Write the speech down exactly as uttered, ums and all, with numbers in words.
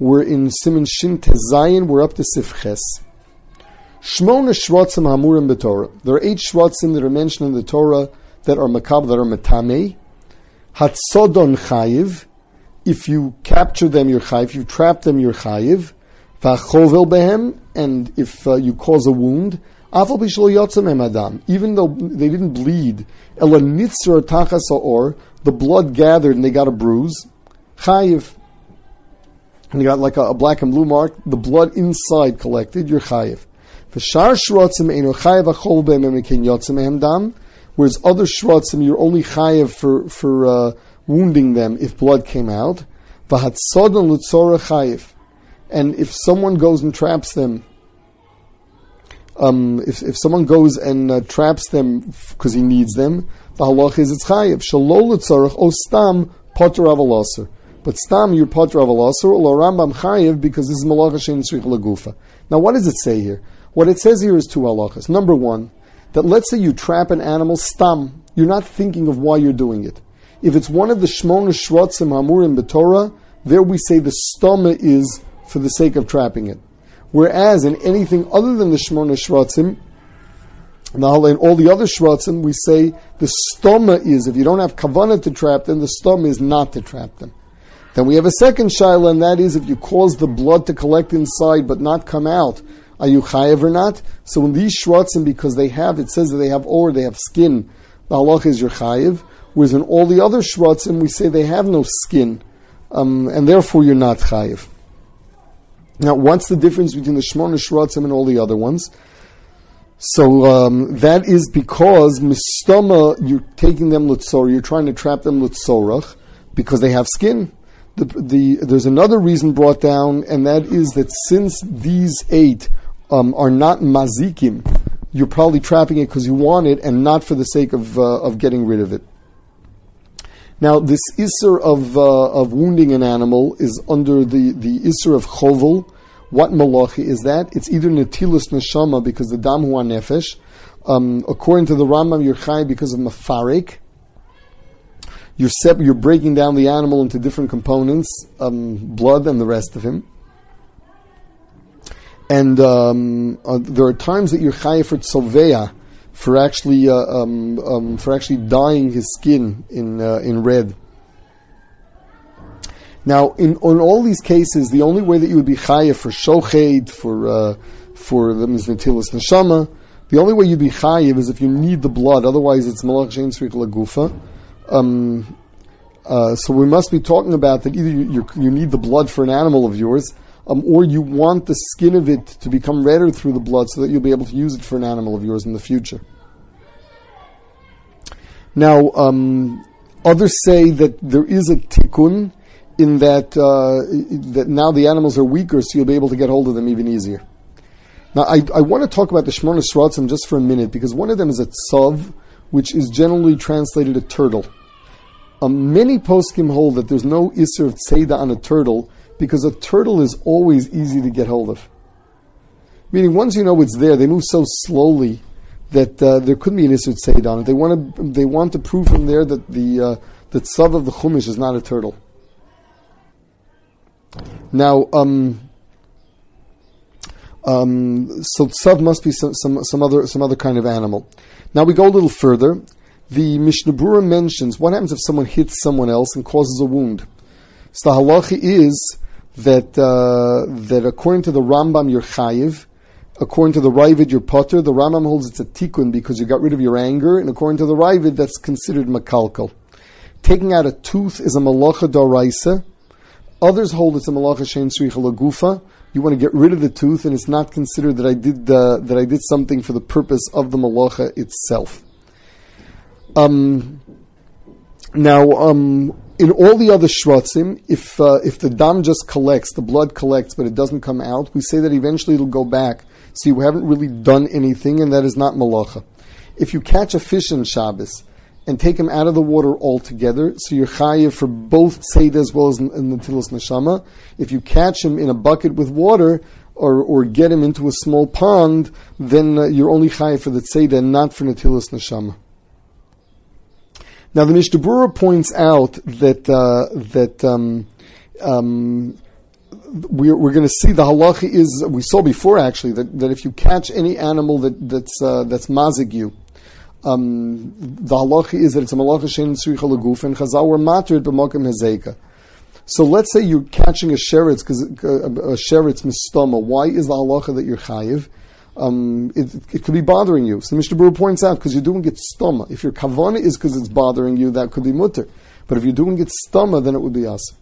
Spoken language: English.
We're in Siman Shin Tezayin. We're up to Sifches. Shmona Shvatzim Hamurim b'Torah. There are eight Shvatzim that are mentioned in the Torah that are makab, that are matame. Hatzodon chayiv. If you capture them, you're chayiv. If you trap them, you're chayiv. V'achovel behem. And if uh, you cause a wound, afal b'shlo yotzem em adam. Even though they didn't bleed, ela nitzar tachas ha'or, the blood gathered and they got a bruise, chayiv. And you got like a, a black and blue mark, the blood inside collected, you're chayiv. V'shar shrotzim eino chayiv achol behem emikin yotzem em dam. Whereas other shrotzim, you're only chayiv for, for uh, wounding them if blood came out. V'hatzodon l'tzora chayiv. And if someone goes and traps them, um, if if someone goes and uh, traps them because he needs them, the halach is it's chayiv. Shalol l'tzorach o stam poter avalaser. But stam you're poter avalaser or Rambam chayiv because this is malacha shein tzrich lagufa. Now what does it say here? What it says here is two halachas. Number one, that let's say you trap an animal stam, you're not thinking of why you're doing it. If it's one of the shmona shrotzim hamurim b'Torah, there we say the stoma is for the sake of trapping it. Whereas in anything other than the Shmona Shratzim, now in all the other Shratzim, we say the stoma is, if you don't have kavanah to trap them, the stoma is not to trap them. Then we have a second shaila, and that is if you cause the blood to collect inside but not come out, are you chayev or not? So in these Shratzim, because they have, it says that they have or, they have skin, the halach is your chayev. Whereas in all the other Shratzim, we say they have no skin, um, and therefore you're not chayev. Now, what's the difference between the Shmona Shratzim and all the other ones? So um, that is because mistama, you're taking them lutzorah, you're trying to trap them lutzorach because they have skin. The, the, there's another reason brought down, and that is that since these eight um, are not mazikim, you're probably trapping it because you want it and not for the sake of uh, of getting rid of it. Now, this Isser of uh, of wounding an animal is under the, the Isser of Chovel. What malachi is that? It's either Natilus Neshama because the Dam Hu Nefesh. Um, according to the Rambam, you're Chai because of Mafarek. You're, sep- you're breaking down the animal into different components, um, blood and the rest of him. And um, uh, there are times that you're Chai for Tzoveya, for actually uh, um, um, for actually dyeing his skin in uh, in red. Now, in on all these cases, the only way that you would be chayav for shochet, for uh, for the netilas neshama, the only way you'd be chayav is if you need the blood. Otherwise, it's malach shein tzrich lagufa. Um, uh, so we must be talking about that either you, you need the blood for an animal of yours, um, or you want the skin of it to become redder through the blood so that you'll be able to use it for an animal of yours in the future. Now, um, others say that there is a tikkun in that uh, that now the animals are weaker, so you'll be able to get hold of them even easier. Now, I, I want to talk about the Shmona Shratzim just for a minute, because one of them is a tzav, which is generally translated a turtle. Um, many poskim hold that there's no isser of tzeda on a turtle, because a turtle is always easy to get hold of. Meaning, once you know it's there, they move so slowly that uh, there couldn't be an isser tzeda on it. They want to they want to prove from there that the uh, the tzav of the chumash is not a turtle. Now, um, um, so tzav must be some, some some other some other kind of animal. Now we go a little further. The Mishnah Berurah mentions what happens if someone hits someone else and causes a wound. So the halacha is that uh, that according to the Rambam you're chayiv, according to the Ravid you're potter. The Rambam holds it's a tikkun because you got rid of your anger, and according to the Ravid that's considered makalkal. Taking out a tooth is a malacha d'oraisa. Others hold it's a malacha shein tzricha lagufa. You want to get rid of the tooth, and it's not considered that I did uh, that I did something for the purpose of the malacha itself. Um, now, um, in all the other shratzim, if uh, if the dam just collects, the blood collects, but it doesn't come out, we say that eventually it'll go back. So you haven't really done anything, and that is not malacha. If you catch a fish in Shabbos and take him out of the water altogether, so you're chayiv for both tzeda as well as in the netilas neshama. If you catch him in a bucket with water, or or get him into a small pond, then uh, you're only chayiv for the tzeda and not for netilas neshama. Now the Mishnah Berurah points out that uh, that um, um, we're, we're going to see the halacha is, we saw before actually, that, that if you catch any animal that, that's uh, that's mazig you, um, the halacha is that it's a malacha shein tzricha leguf, and chazal were matrid b'mokem hezeka. So let's say you're catching a sheretz, because a sheretz mistoma. Why is the halacha that you're chayiv? Um, it, it could be bothering you. So Mishnah Berurah points out, because you're doing it stoma. If your kavana is because it's bothering you, that could be mutter. But if you're doing it stoma, then it would be asa.